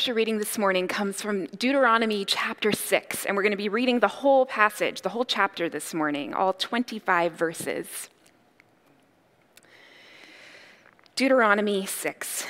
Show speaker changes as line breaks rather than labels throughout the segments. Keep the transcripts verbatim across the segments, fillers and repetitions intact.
scripture reading this morning comes from Deuteronomy chapter six, and we're going to be reading the whole passage, the whole chapter this morning, all twenty-five verses. Deuteronomy six.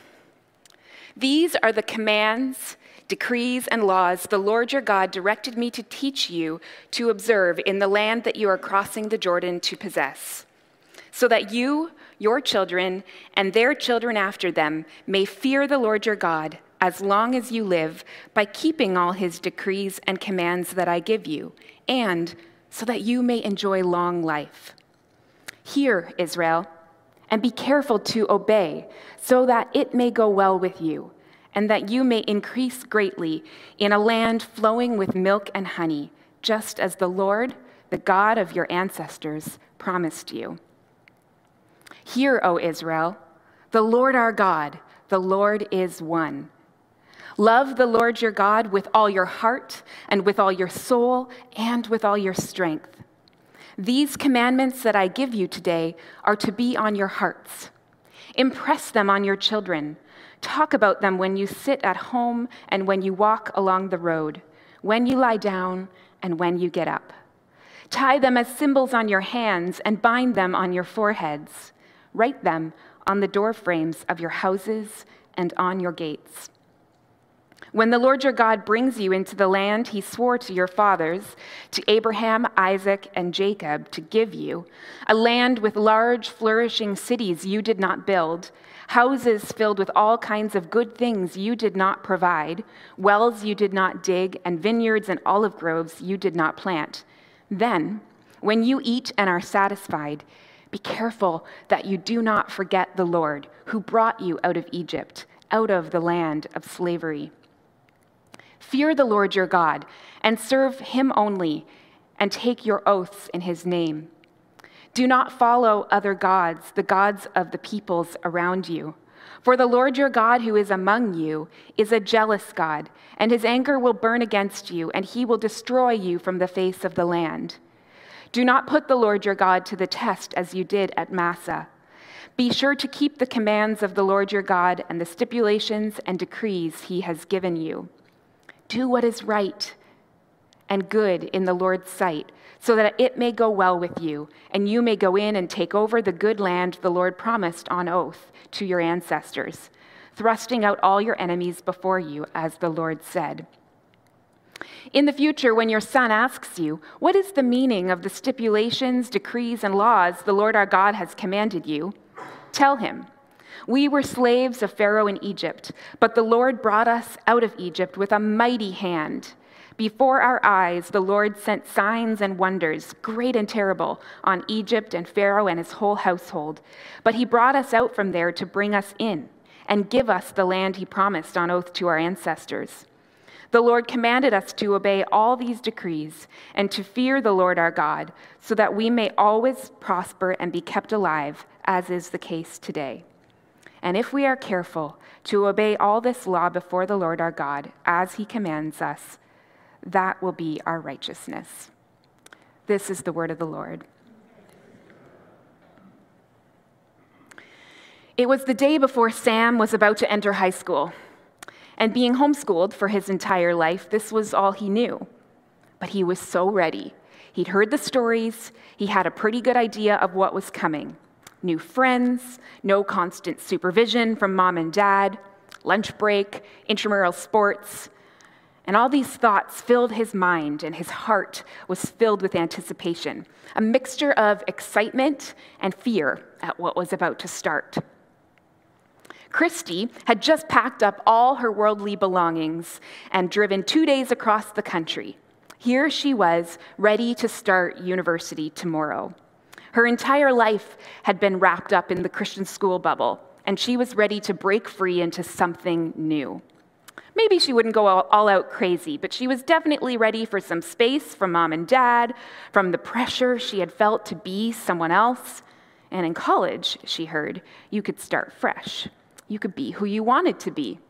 These are the commands, decrees, and laws the Lord your God directed me to teach you to observe in the land that you are crossing the Jordan to possess, so that you, your children, and their children after them may fear the Lord your God as long as you live by keeping all his decrees and commands that I give you, and so that you may enjoy long life. Hear, Israel, and be careful to obey, so that it may go well with you, and that you may increase greatly in a land flowing with milk and honey, just as the Lord, the God of your ancestors, promised you. Hear, O Israel, the Lord our God, the Lord is one. Love the Lord your God with all your heart and with all your soul and with all your strength. These commandments that I give you today are to be on your hearts. Impress them on your children. Talk about them when you sit at home and when you walk along the road, when you lie down and when you get up. Tie them as symbols on your hands and bind them on your foreheads. Write them on the door frames of your houses and on your gates. When the Lord your God brings you into the land he swore to your fathers, to Abraham, Isaac, and Jacob, to give you, a land with large, flourishing cities you did not build, houses filled with all kinds of good things you did not provide, wells you did not dig, and vineyards and olive groves you did not plant, then, when you eat and are satisfied, be careful that you do not forget the Lord, who brought you out of Egypt, out of the land of slavery. Fear the Lord your God, and serve him only, and take your oaths in his name. Do not follow other gods, the gods of the peoples around you. For the Lord your God who is among you is a jealous God, and his anger will burn against you, and he will destroy you from the face of the land. Do not put the Lord your God to the test as you did at Massah. Be sure to keep the commands of the Lord your God and the stipulations and decrees he has given you. Do what is right and good in the Lord's sight, so that it may go well with you, and you may go in and take over the good land the Lord promised on oath to your ancestors, thrusting out all your enemies before you, as the Lord said. In the future, when your son asks you, what is the meaning of the stipulations, decrees, and laws the Lord our God has commanded you, tell him, we were slaves of Pharaoh in Egypt, but the Lord brought us out of Egypt with a mighty hand. Before our eyes, the Lord sent signs and wonders, great and terrible, on Egypt and Pharaoh and his whole household. But he brought us out from there to bring us in and give us the land he promised on oath to our ancestors. The Lord commanded us to obey all these decrees and to fear the Lord our God, so that we may always prosper and be kept alive, as is the case today. And if we are careful to obey all this law before the Lord our God, as he commands us, that will be our righteousness. This is the word of the Lord. It was the day before Sam was about to enter high school. And being homeschooled for his entire life, this was all he knew. But he was so ready. He'd heard the stories. He had a pretty good idea of what was coming. New friends, no constant supervision from mom and dad, lunch break, intramural sports. And all these thoughts filled his mind, and his heart was filled with anticipation, a mixture of excitement and fear at what was about to start. Christy had just packed up all her worldly belongings and driven two days across the country. Here she was, ready to start university tomorrow. Her entire life had been wrapped up in the Christian school bubble, and she was ready to break free into something new. Maybe she wouldn't go all out crazy, but she was definitely ready for some space from mom and dad, from the pressure she had felt to be someone else. And in college, she heard, you could start fresh. You could be who you wanted to be.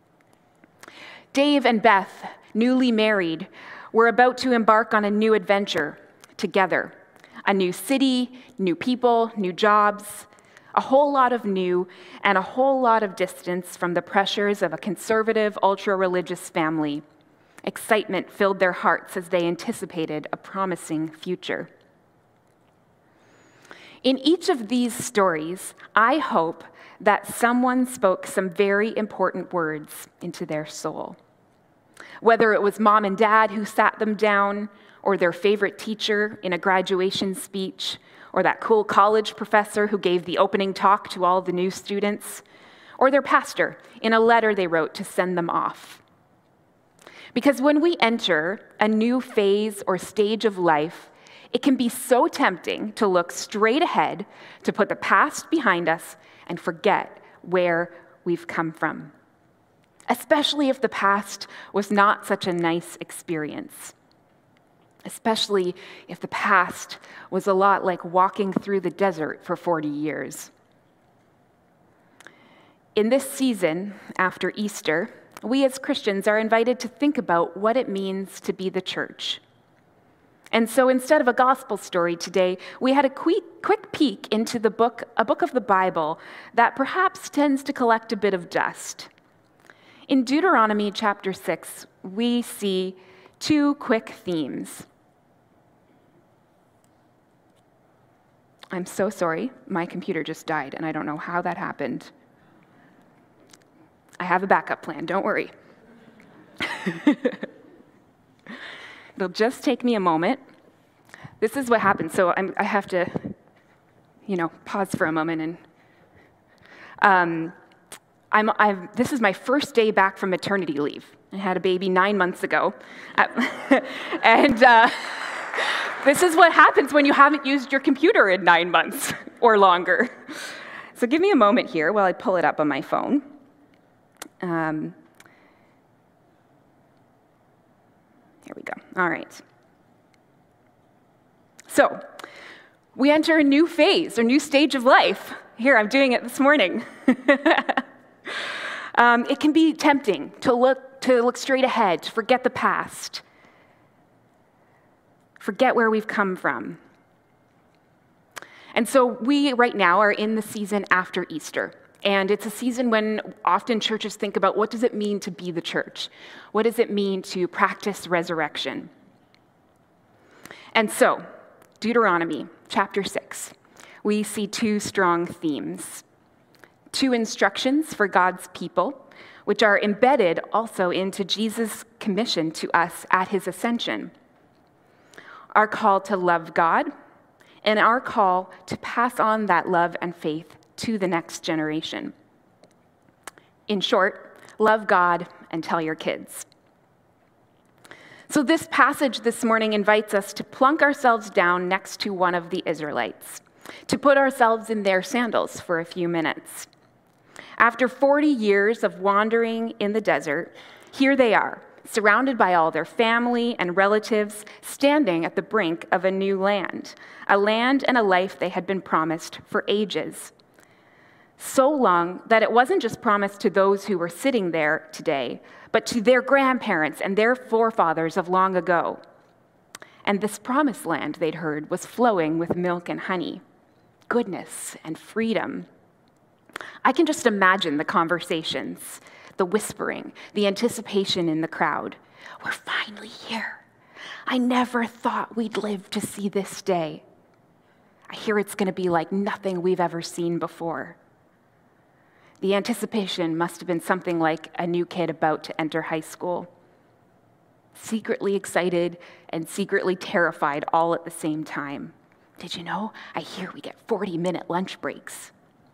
Dave and Beth, newly married, were about to embark on a new adventure together. A new city, new people, new jobs. A whole lot of new and a whole lot of distance from the pressures of a conservative, ultra-religious family. Excitement filled their hearts as they anticipated a promising future. In each of these stories, I hope that someone spoke some very important words into their soul. Whether it was mom and dad who sat them down, or their favorite teacher in a graduation speech, or that cool college professor who gave the opening talk to all the new students, or their pastor in a letter they wrote to send them off. Because when we enter a new phase or stage of life, it can be so tempting to look straight ahead, to put the past behind us, and forget where we've come from. Especially if the past was not such a nice experience. Especially if the past was a lot like walking through the desert for forty years. In this season, after Easter, we as Christians are invited to think about what it means to be the church. And so instead of a gospel story today, we had a quick, quick peek into the book, a book of the Bible that perhaps tends to collect a bit of dust. In Deuteronomy chapter six, we see two quick themes. I'm so sorry, my computer just died, and I don't know how that happened. I have a backup plan, don't worry. It'll just take me a moment. This is what happens, so I'm, I have to, you know, pause for a moment. And um, I'm, I'm, this is my first day back from maternity leave. I had a baby nine months ago. and uh, this is what happens when you haven't used your computer in nine months or longer. So give me a moment here while I pull it up on my phone. Um, here we go. All right. So, we enter a new phase, or new stage of life. Here, I'm doing it this morning. um, it can be tempting to look, to look straight ahead, to forget the past, forget where we've come from. And so we, right now, are in the season after Easter. And it's a season when often churches think about, what does it mean to be the church? What does it mean to practice resurrection? And so, Deuteronomy chapter six, we see two strong themes. Two instructions for God's people, which are embedded also into Jesus' commission to us at his ascension. Our call to love God, and our call to pass on that love and faith to the next generation. In short, love God and tell your kids. So this passage this morning invites us to plunk ourselves down next to one of the Israelites, to put ourselves in their sandals for a few minutes. After forty years of wandering in the desert, here they are, surrounded by all their family and relatives, standing at the brink of a new land, a land and a life they had been promised for ages. So long that it wasn't just promised to those who were sitting there today, but to their grandparents and their forefathers of long ago. And this promised land, they'd heard, was flowing with milk and honey, goodness and freedom. I can just imagine the conversations, the whispering, the anticipation in the crowd. We're finally here. I never thought we'd live to see this day. I hear it's going to be like nothing we've ever seen before. The anticipation must have been something like a new kid about to enter high school, secretly excited and secretly terrified all at the same time. Did you know? I hear we get forty-minute lunch breaks.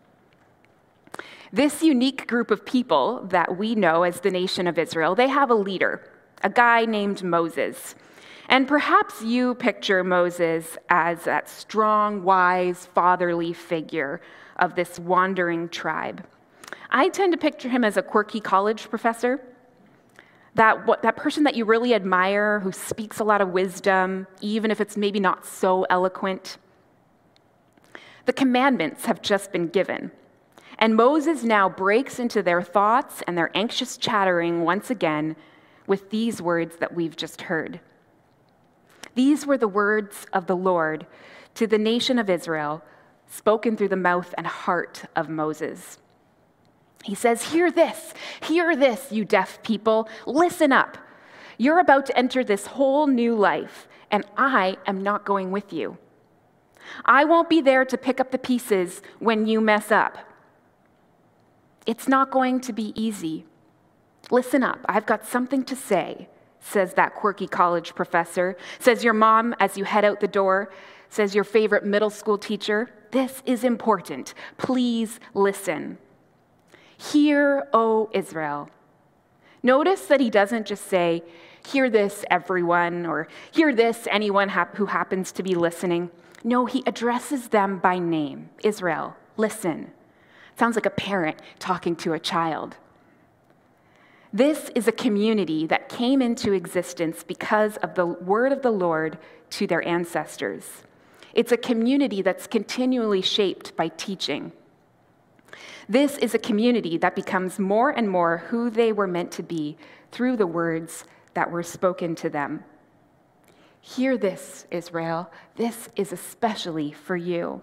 This unique group of people that we know as the nation of Israel, they have a leader, a guy named Moses. And perhaps you picture Moses as that strong, wise, fatherly figure of this wandering tribe. I tend to picture him as a quirky college professor, that, what, that person that you really admire, who speaks a lot of wisdom, even if it's maybe not so eloquent. The commandments have just been given, and Moses now breaks into their thoughts and their anxious chattering once again with these words that we've just heard. These were the words of the Lord to the nation of Israel spoken through the mouth and heart of Moses. He says, "Hear this, hear this, you deaf people. Listen up. You're about to enter this whole new life, and I am not going with you. I won't be there to pick up the pieces when you mess up. It's not going to be easy. Listen up, I've got something to say," says that quirky college professor, says your mom as you head out the door, says your favorite middle school teacher. This is important. Please listen. "Hear, O Israel." Notice that he doesn't just say, "Hear this, everyone," or "Hear this, anyone hap- who happens to be listening." No, he addresses them by name. Israel, listen. Sounds like a parent talking to a child. This is a community that came into existence because of the word of the Lord to their ancestors. It's a community that's continually shaped by teaching. This is a community that becomes more and more who they were meant to be through the words that were spoken to them. Hear this, Israel. This is especially for you.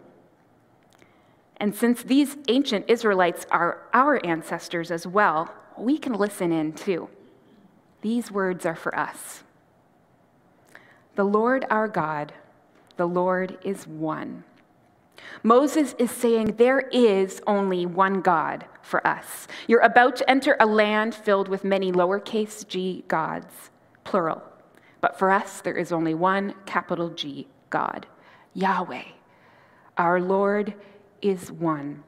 And since these ancient Israelites are our ancestors as well, we can listen in too. These words are for us. The Lord our God, the Lord is one. Moses is saying there is only one God for us. You're about to enter a land filled with many lowercase g gods, plural. But for us, there is only one capital G God, Yahweh. Our Lord is one.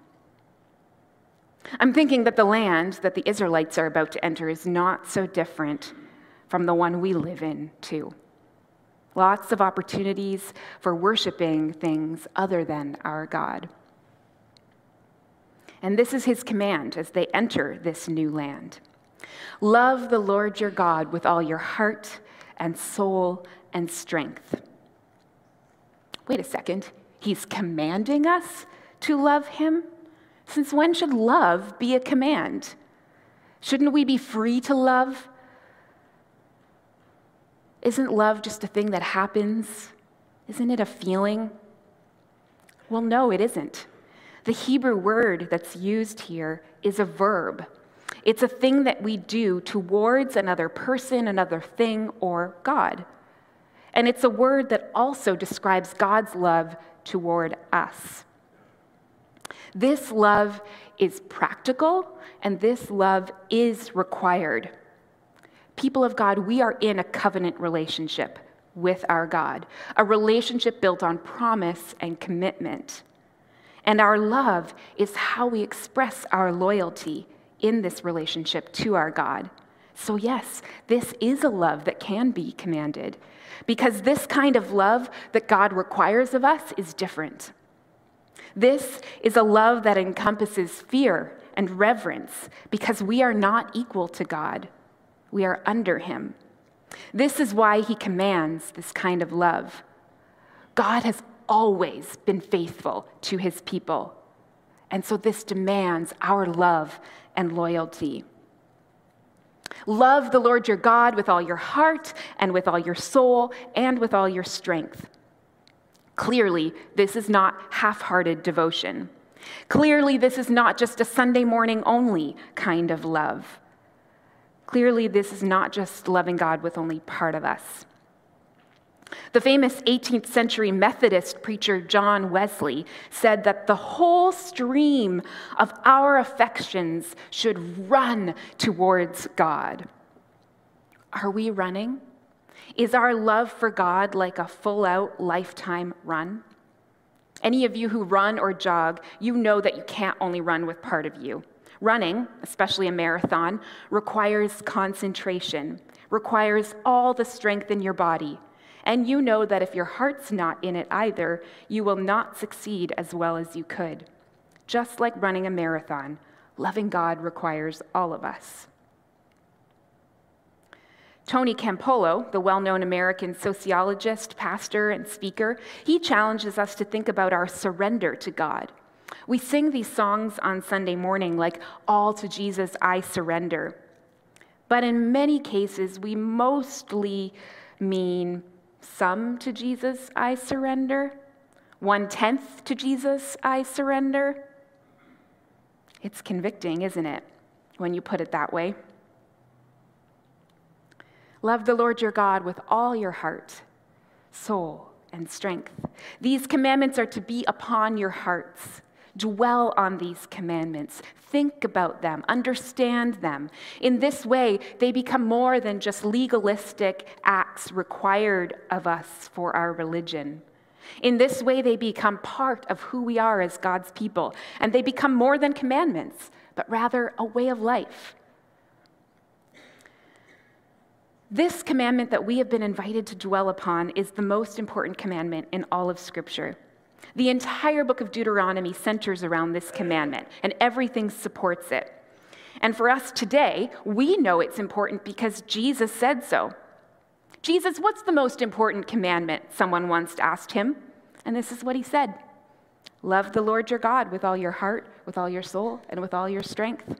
I'm thinking that the land that the Israelites are about to enter is not so different from the one we live in, too. Lots of opportunities for worshiping things other than our God. And this is his command as they enter this new land. Love the Lord your God with all your heart and soul and strength. Wait a second, he's commanding us to love him? Since when should love be a command? Shouldn't we be free to love? Isn't love just a thing that happens? Isn't it a feeling? Well, no, it isn't. The Hebrew word that's used here is a verb. It's a thing that we do towards another person, another thing, or God. And it's a word that also describes God's love toward us. This love is practical, and this love is required. People of God, we are in a covenant relationship with our God, a relationship built on promise and commitment. And our love is how we express our loyalty in this relationship to our God. So yes, this is a love that can be commanded, because this kind of love that God requires of us is different. This is a love that encompasses fear and reverence, because we are not equal to God. We are under him. This is why he commands this kind of love. God has always been faithful to his people, and so this demands our love and loyalty. Love the Lord your God with all your heart and with all your soul and with all your strength. Clearly, this is not half-hearted devotion. Clearly, this is not just a Sunday morning only kind of love. Clearly, this is not just loving God with only part of us. The famous eighteenth century Methodist preacher John Wesley said that the whole stream of our affections should run towards God. Are we running? Is our love for God like a full-out lifetime run? Any of you who run or jog, you know that you can't only run with part of you. Running, especially a marathon, requires concentration, requires all the strength in your body. And you know that if your heart's not in it either, you will not succeed as well as you could. Just like running a marathon, loving God requires all of us. Tony Campolo, the well-known American sociologist, pastor, and speaker, he challenges us to think about our surrender to God. We sing these songs on Sunday morning like, "All to Jesus I surrender." But in many cases, we mostly mean, "Some to Jesus I surrender," One-tenth to Jesus I surrender. It's convicting, isn't it, when you put it that way? Love the Lord your God with all your heart, soul, and strength. These commandments are to be upon your hearts. Dwell on these commandments. Think about them. Understand them. In this way, they become more than just legalistic acts required of us for our religion. In this way, they become part of who we are as God's people, and they become more than commandments, but rather a way of life. This commandment that we have been invited to dwell upon is the most important commandment in all of Scripture. The entire book of Deuteronomy centers around this commandment, and everything supports it. And for us today, we know it's important because Jesus said so. Jesus, what's the most important commandment? Someone once asked him, and this is what he said. Love the Lord your God with all your heart, with all your soul, and with all your strength.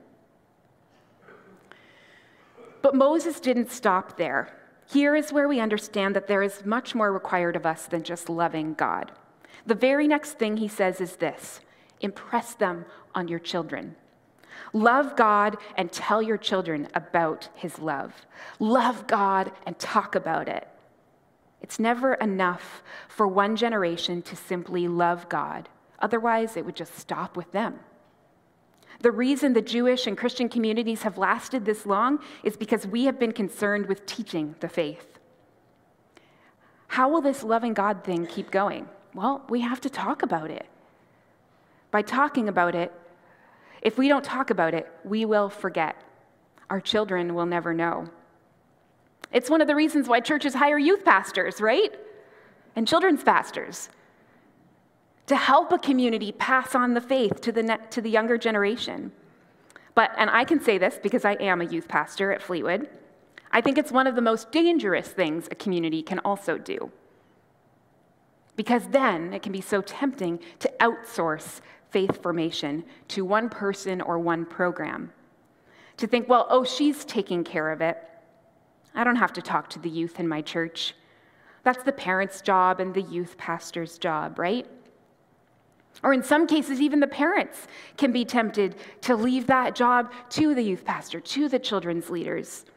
But Moses didn't stop there. Here is where we understand that there is much more required of us than just loving God. The very next thing he says is this: impress them on your children. Love God and tell your children about his love. Love God and talk about it. It's never enough for one generation to simply love God. Otherwise, it would just stop with them. The reason the Jewish and Christian communities have lasted this long is because we have been concerned with teaching the faith. How will this loving God thing keep going? Well, we have to talk about it. By talking about it, if we don't talk about it, we will forget. Our children will never know. It's one of the reasons why churches hire youth pastors, right? And children's pastors, to help a community pass on the faith to the ne- to the younger generation. But, and I can say this because I am a youth pastor at Fleetwood, I think it's one of the most dangerous things a community can also do. Because then it can be so tempting to outsource faith formation to one person or one program. To think, well, oh, she's taking care of it. I don't have to talk to the youth in my church. That's the parents' job and the youth pastor's job, right? Or in some cases, even the parents can be tempted to leave that job to the youth pastor, to the children's leaders.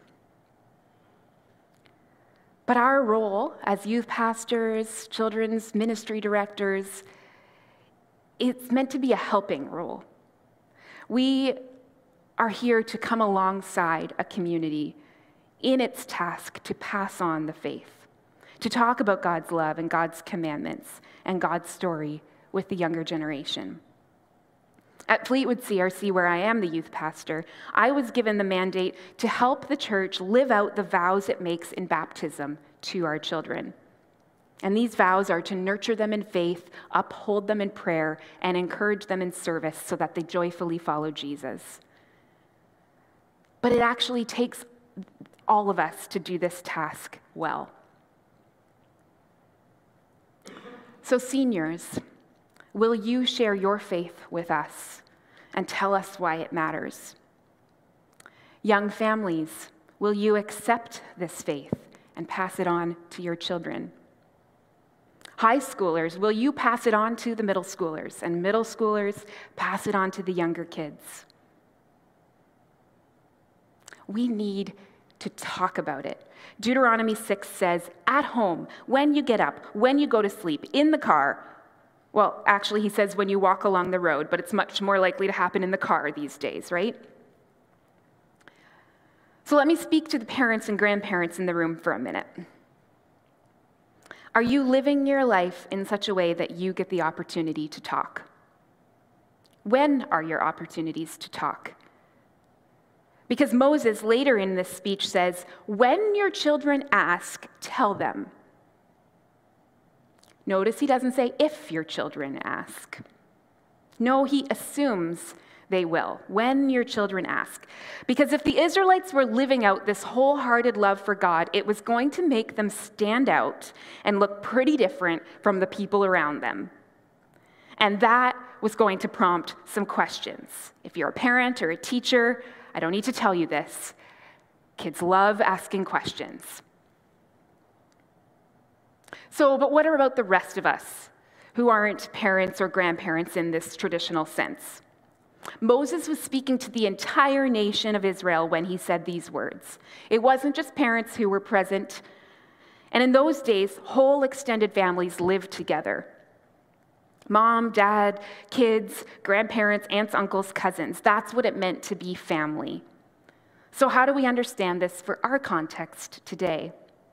But our role as youth pastors, children's ministry directors, it's meant to be a helping role. We are here to come alongside a community in its task to pass on the faith, to talk about God's love and God's commandments and God's story with the younger generation. At Fleetwood C R C, where I am the youth pastor, I was given the mandate to help the church live out the vows it makes in baptism to our children. And these vows are to nurture them in faith, uphold them in prayer, and encourage them in service so that they joyfully follow Jesus. But it actually takes all of us to do this task well. So seniors, will you share your faith with us and tell us why it matters? Young families, will you accept this faith and pass it on to your children? High schoolers, will you pass it on to the middle schoolers? And middle schoolers, pass it on to the younger kids? We need to talk about it. Deuteronomy six says, at home, when you get up, when you go to sleep, in the car. Well, actually, he says when you walk along the road, but it's much more likely to happen in the car these days, right? So let me speak to the parents and grandparents in the room for a minute. Are you living your life in such a way that you get the opportunity to talk? When are your opportunities to talk? Because Moses later in this speech says, when your children ask, tell them. Notice he doesn't say if your children ask. No, he assumes they will, when your children ask. Because if the Israelites were living out this wholehearted love for God, it was going to make them stand out and look pretty different from the people around them. And that was going to prompt some questions. If you're a parent or a teacher, I don't need to tell you this. Kids love asking questions. So, but what about the rest of us who aren't parents or grandparents in this traditional sense. Moses was speaking to the entire nation of Israel when he said these words. It wasn't just parents who were present. And in those days, whole extended families lived together. Mom, dad, kids, grandparents, aunts, uncles, cousins. That's what it meant to be family. So how do we understand this for our context today?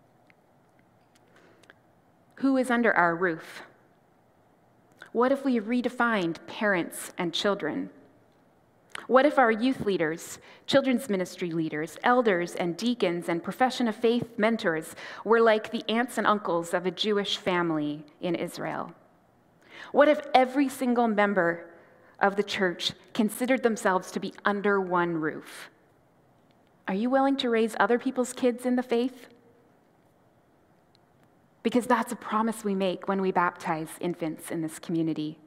Who is under our roof? What if we redefined parents and children? What if our youth leaders, children's ministry leaders, elders and deacons and profession of faith mentors were like the aunts and uncles of a Jewish family in Israel? What if every single member of the church considered themselves to be under one roof? Are you willing to raise other people's kids in the faith? Because that's a promise we make when we baptize infants in this community.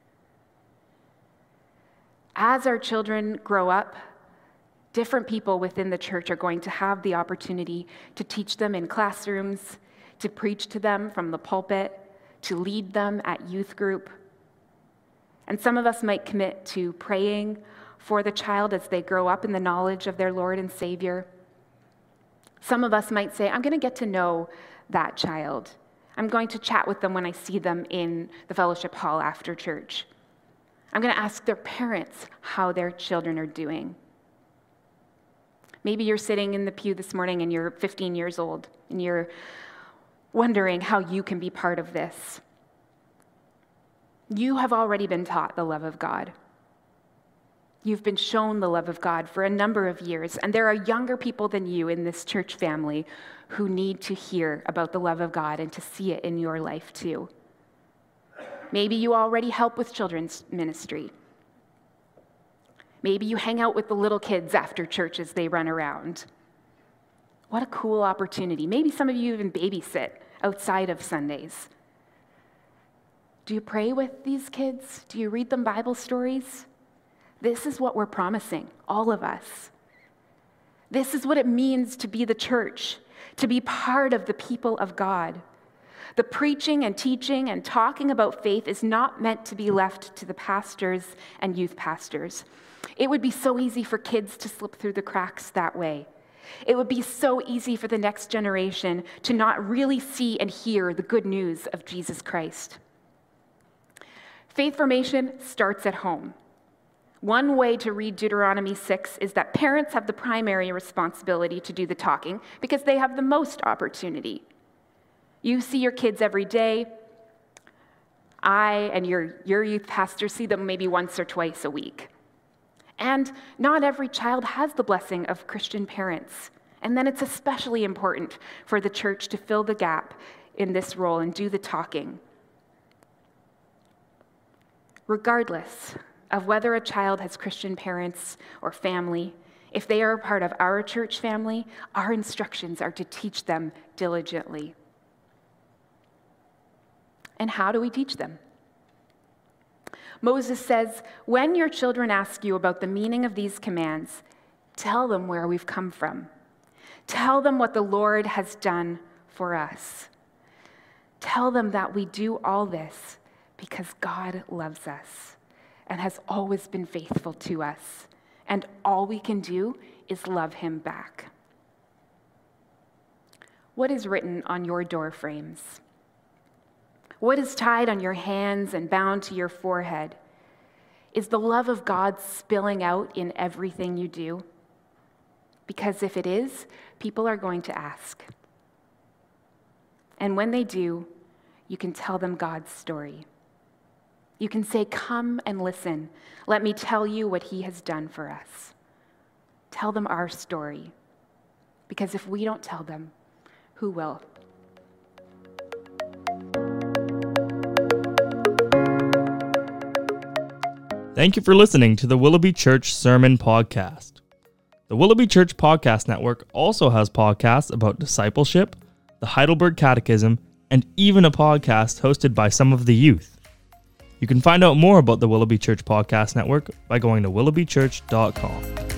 As our children grow up, different people within the church are going to have the opportunity to teach them in classrooms, to preach to them from the pulpit, to lead them at youth group. And some of us might commit to praying for the child as they grow up in the knowledge of their Lord and Savior. Some of us might say, I'm going to get to know that child. I'm going to chat with them when I see them in the fellowship hall after church. I'm going to ask their parents how their children are doing. Maybe you're sitting in the pew this morning and you're fifteen years old and you're wondering how you can be part of this. You have already been taught the love of God. You've been shown the love of God for a number of years, and there are younger people than you in this church family who need to hear about the love of God and to see it in your life too. Maybe you already help with children's ministry. Maybe you hang out with the little kids after church as they run around. What a cool opportunity. Maybe some of you even babysit outside of Sundays. Do you pray with these kids? Do you read them Bible stories? This is what we're promising, all of us. This is what it means to be the church, to be part of the people of God. The preaching and teaching and talking about faith is not meant to be left to the pastors and youth pastors. It would be so easy for kids to slip through the cracks that way. It would be so easy for the next generation to not really see and hear the good news of Jesus Christ. Faith formation starts at home. One way to read Deuteronomy six is that parents have the primary responsibility to do the talking because they have the most opportunity. You see your kids every day. I and your, your youth pastor see them maybe once or twice a week. And not every child has the blessing of Christian parents. And then it's especially important for the church to fill the gap in this role and do the talking. Regardless of whether a child has Christian parents or family, if they are a part of our church family, our instructions are to teach them diligently. And how do we teach them? Moses says, when your children ask you about the meaning of these commands, tell them where we've come from. Tell them what the Lord has done for us. Tell them that we do all this because God loves us and has always been faithful to us, and all we can do is love him back. What is written on your door frames? What is tied on your hands and bound to your forehead? Is the love of God spilling out in everything you do? Because if it is, people are going to ask. And when they do, you can tell them God's story. You can say, come and listen. Let me tell you what he has done for us. Tell them our story. Because if we don't tell them, who will?
Thank you for listening to the Willoughby Church Sermon Podcast. The Willoughby Church Podcast Network also has podcasts about discipleship, the Heidelberg Catechism, and even a podcast hosted by some of the youth. You can find out more about the Willoughby Church Podcast Network by going to willoughby church dot com.